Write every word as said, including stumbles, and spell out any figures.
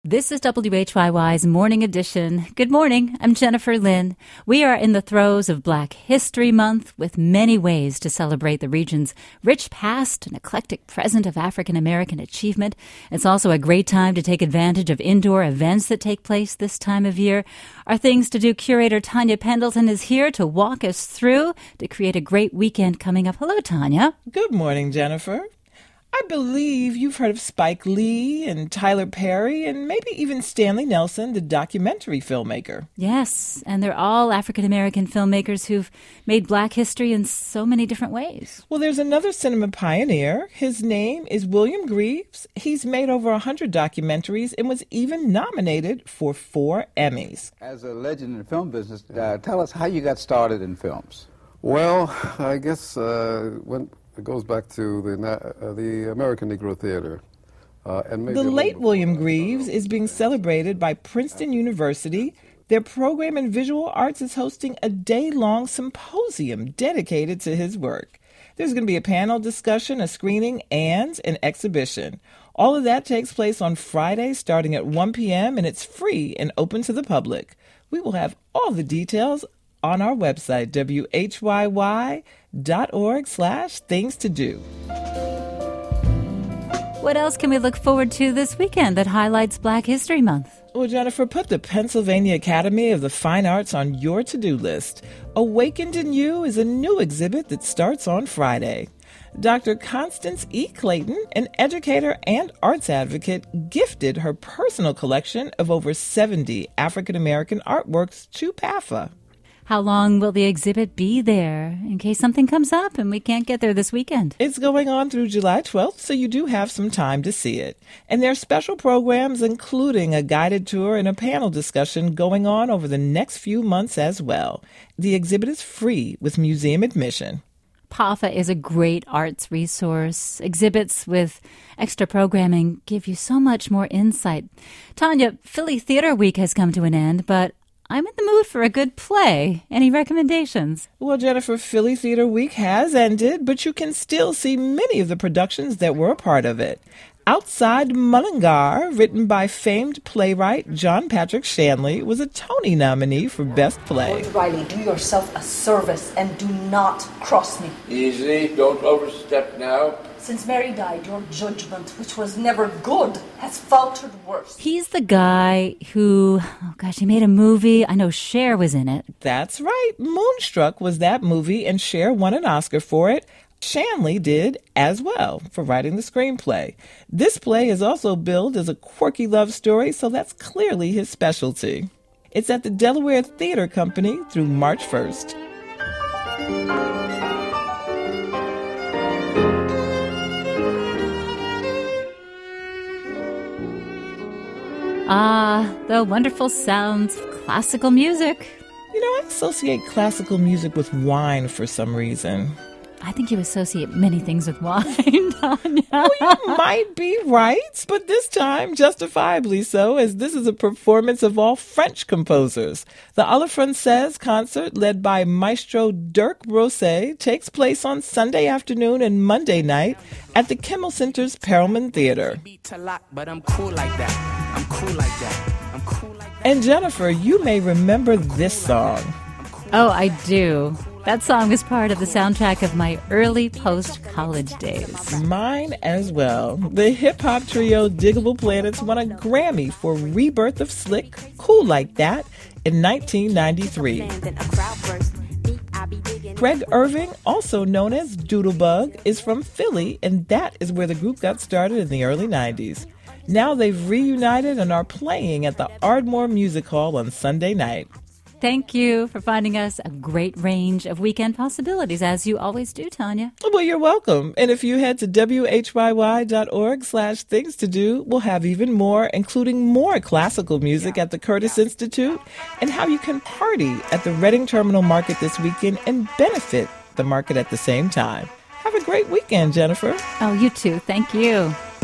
This is W H Y Y's Morning Edition. Good morning. I'm Jennifer Lynn. We are in the throes of Black History Month with many ways to celebrate the region's rich past and eclectic present of African American achievement. It's also a great time to take advantage of indoor events that take place this time of year. Our Things to Do curator Tanya Pendleton is here to walk us through to create a great weekend coming up. Hello, Tanya. Good morning, Jennifer. I believe you've heard of Spike Lee and Tyler Perry and maybe even Stanley Nelson, the documentary filmmaker. Yes, and they're all African-American filmmakers who've made Black history in so many different ways. Well, there's another cinema pioneer. His name is William Greaves. He's made over one hundred documentaries and was even nominated for four Emmys. As a legend in the film business, uh, tell us how you got started in films. Well, I guess uh, when... It goes back to the uh, the American Negro Theater. Uh, and maybe the late William Greaves is being celebrated by Princeton University. Their program in visual arts is hosting a day-long symposium dedicated to his work. There's going to be a panel discussion, a screening, and an exhibition. All of that takes place on Friday starting at one p.m., and it's free and open to the public. We will have all the details on our website, W H Y Y dot org slash things to do. What else can we look forward to this weekend that highlights Black History Month? Well, Jennifer, put the Pennsylvania Academy of the Fine Arts on your to-do list. Awakened in You is a new exhibit that starts on Friday. Doctor Constance E. Clayton, an educator and arts advocate, gifted her personal collection of over seventy African-American artworks to P A F A. How long will the exhibit be there in case something comes up and we can't get there this weekend? It's going on through July twelfth, so you do have some time to see it. And there are special programs, including a guided tour and a panel discussion going on over the next few months as well. The exhibit is free with museum admission. P A F A is a great arts resource. Exhibits with extra programming give you so much more insight. Tanya, Philly Theater Week has come to an end, but I'm in the mood for a good play. Any recommendations? Well, Jennifer, Philly Theater Week has ended, but you can still see many of the productions that were a part of it. Outside Mullingar, written by famed playwright John Patrick Shanley, was a Tony nominee for Best Play. Lord Riley, do yourself a service and do not cross me. Easy, don't overstep now. Since Mary died, your judgment, which was never good, has faltered worse. He's the guy who, oh gosh, he made a movie. I know Cher was in it. That's right. Moonstruck was that movie, and Cher won an Oscar for it. Shanley did as well for writing the screenplay. This play is also billed as a quirky love story, so that's clearly his specialty. It's at the Delaware Theater Company through March first. Ah, the wonderful sounds of classical music. You know, I associate classical music with wine for some reason. I think you associate many things with wine, Tanya. Well, you might be right, but this time justifiably so, as this is a performance of all French composers. The A la Française concert, led by Maestro Dirk Rosset, takes place on Sunday afternoon and Monday night at the Kimmel Center's Perelman Theater. And Jennifer, you may remember this song. Oh, I do. That song was part of the soundtrack of my early post-college days. Mine as well. The hip-hop trio Diggable Planets won a Grammy for Rebirth of Slick, Cool Like That, in nineteen ninety-three. Greg Irving, also known as Doodlebug, is from Philly, and that is where the group got started in the early nineties. Now they've reunited and are playing at the Ardmore Music Hall on Sunday night. Thank you for finding us a great range of weekend possibilities, as you always do, Tanya. Well, you're welcome. And if you head to W H Y Y dot org slash things to do, we'll have even more, including more classical music at the Curtis Institute and how you can party at the Reading Terminal Market this weekend and benefit the market at the same time. Have a great weekend, Jennifer. Oh, you too. Thank you.